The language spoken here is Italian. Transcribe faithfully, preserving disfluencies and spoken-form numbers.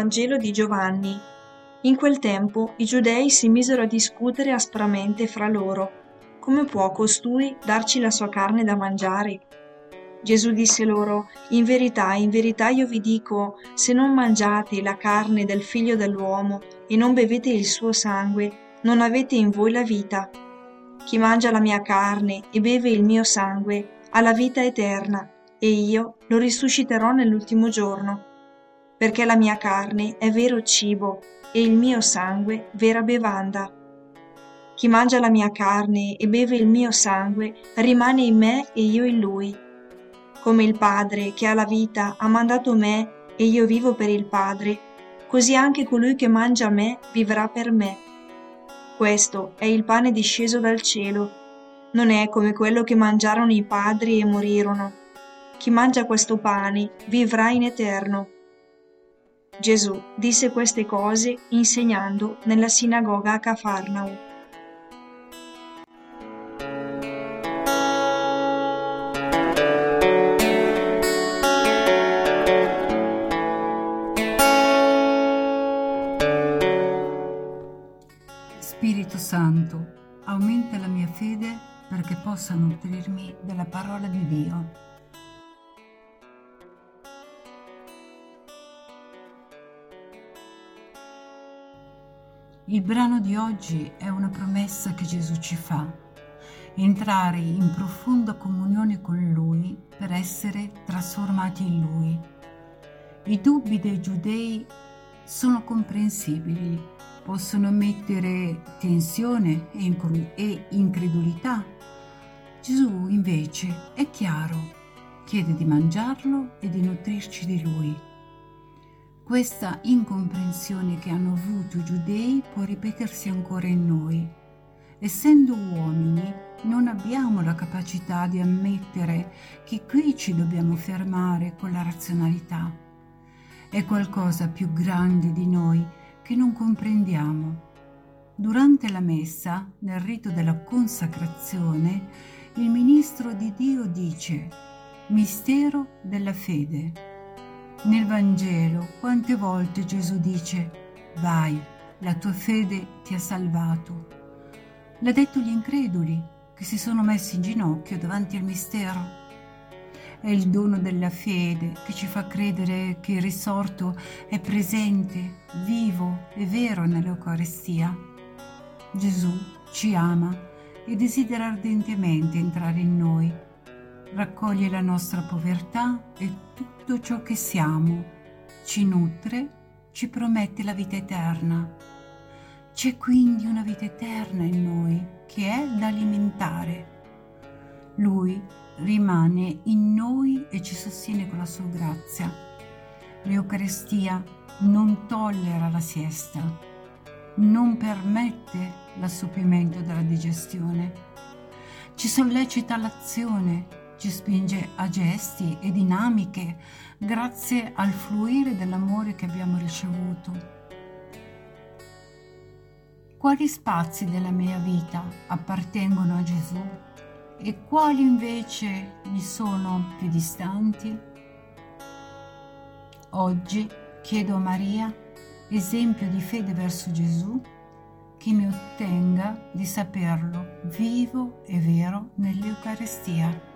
Vangelo di Giovanni. In quel tempo i giudei si misero a discutere aspramente fra loro. Come può costui darci la sua carne da mangiare? Gesù disse loro: In verità, in verità io vi dico, se non mangiate la carne del Figlio dell'uomo e non bevete il suo sangue, non avete in voi la vita. Chi mangia la mia carne e beve il mio sangue ha la vita eterna, e io lo risusciterò nell'ultimo giorno. Perché la mia carne è vero cibo e il mio sangue vera bevanda. Chi mangia la mia carne e beve il mio sangue rimane in me e io in lui. Come il Padre che ha la vita ha mandato me e io vivo per il Padre, così anche colui che mangia me vivrà per me. Questo è il pane disceso dal cielo. Non è come quello che mangiarono i padri e morirono. Chi mangia questo pane vivrà in eterno. Gesù disse queste cose insegnando nella sinagoga a Cafarnao. Spirito Santo, aumenta la mia fede perché possa nutrirmi della parola di Dio. Il brano di oggi è una promessa che Gesù ci fa: entrare in profonda comunione con Lui per essere trasformati in Lui. I dubbi dei giudei sono comprensibili, possono mettere tensione e, incru- e incredulità. Gesù invece è chiaro, chiede di mangiarlo e di nutrirci di Lui. Questa incomprensione che hanno avuto i giudei può ripetersi ancora in noi. Essendo uomini, non abbiamo la capacità di ammettere che qui ci dobbiamo fermare con la razionalità. È qualcosa più grande di noi che non comprendiamo. Durante la messa, nel rito della consacrazione, il ministro di Dio dice: mistero della fede. Nel Vangelo, quante volte Gesù dice: vai, la tua fede ti ha salvato. L'ha detto agli increduli che si sono messi in ginocchio davanti al mistero. È il dono della fede che ci fa credere che il risorto è presente, vivo e vero nell'Eucaristia. Gesù ci ama e desidera ardentemente entrare in noi. Raccoglie la nostra povertà e tutto ciò che siamo, ci nutre, ci promette la vita eterna. C'è quindi una vita eterna in noi che è da alimentare. Lui rimane in noi e ci sostiene con la sua grazia. L'Eucaristia non tollera la siesta, non permette l'assopimento della digestione, ci sollecita l'azione, ci spinge a gesti e dinamiche grazie al fluire dell'amore che abbiamo ricevuto. Quali spazi della mia vita appartengono a Gesù e quali invece gli sono più distanti? Oggi chiedo a Maria, esempio di fede verso Gesù, che mi ottenga di saperlo vivo e vero nell'Eucaristia.